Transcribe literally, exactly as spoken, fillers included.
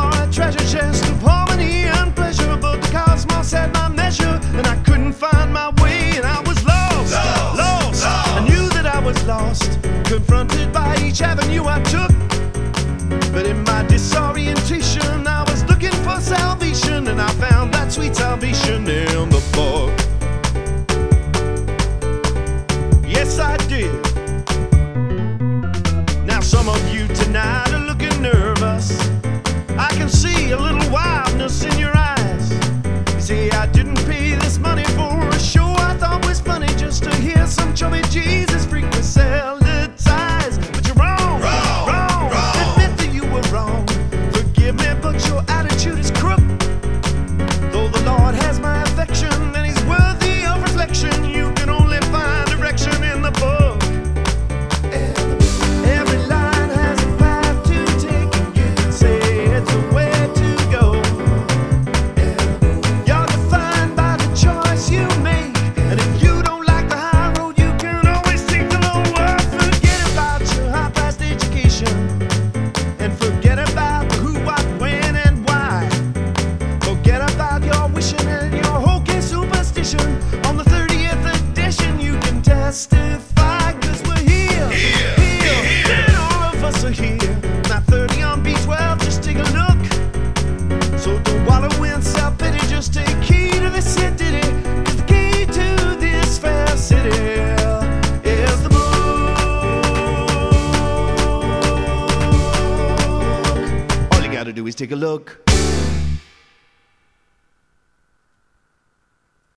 are a treasure chest of harmony and pleasure, but the cosmos had my measure, and I couldn't find my way, and I was lost, Lost, lost. lost. I knew that I was lost, confronted by each avenue I took. But in my disorientation, I was looking for salvation, and I found that sweet salvation in the book. Yes, I did. Now some of you tonight are looking nervous. I can see a little wildness in your eyes. You see, I didn't pay this money for a show I thought was funny, just to hear some chubby Jesus freak me sell the ties. But you're wrong, Wrong, wrong, wrong. Admit that you were wrong. Forgive me, but your attitude is crook. Though the Lord has my affection and He's worthy of reflection, you can only find direction in the book. Every line has a path to take, and you can say it's a way to go. You're defined by the choice you make, and if you don't like the high road, you can always take the low road. Forget about your high-priced education, and forget about the who, what, when, and why. Forget about your wishing and your hokey superstition. On the thirtieth edition, you can testify, 'cause we're here, Here, here, here. and all of us are here. Not thirty on B twelve, just take a look. So don't wallow in self-pity, just take heed to this hit ditty, 'cause the key to this fair city is the book. All you gotta do is take a look.